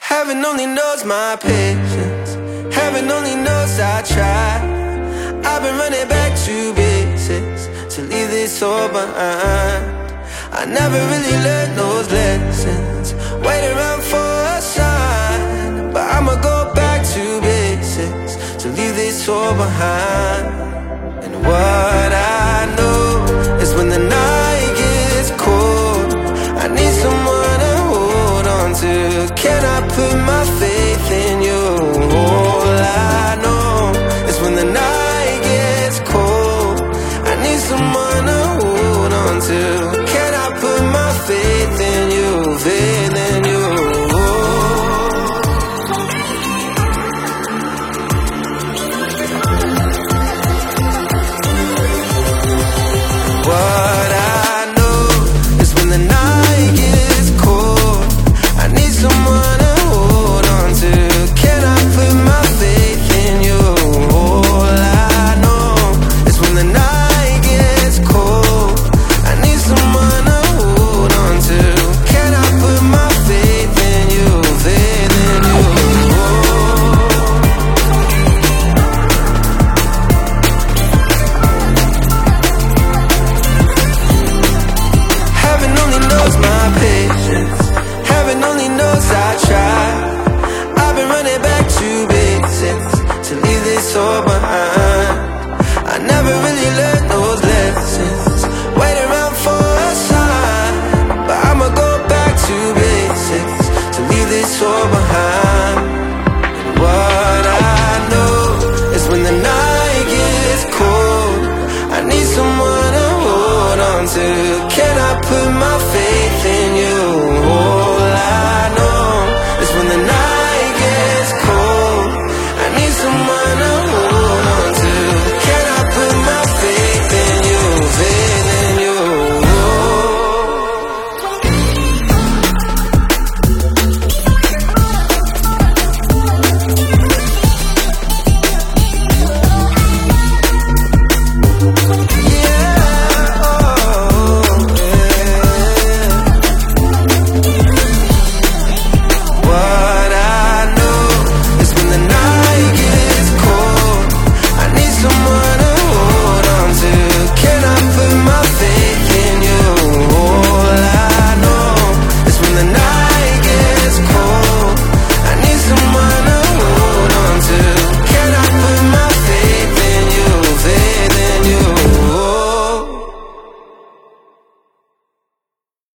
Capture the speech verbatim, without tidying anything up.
Heaven only knows my patience. Heaven only knows I try. I've been running back to basics to leave this all behind. I never really learned those lessons, wait around for a sign. But I'ma go back to basics to leave this all behind. And what I know is when the night gets cold, I need someone to hold on to. Can I put my faith in you? All I know is when the night gets cold, I need someone to hold on to. Can I put my faith in you, faith in you? What I know is when the night gets cold, I need someone to hold on to. Can I put my faith in you? All I know is when the night gets cold, I need someone to hold on to. Can I put my faith in you, faith in you? Heaven only knows my patience. Heaven only knows I try. I've been running back to basics to leave this all behind. I never really learned those lessons, wait around for a sign. But I'ma go back to basics to leave this all behind. And what I know is when the night gets cold, I need someone to hold on to. Can I put my faith in you?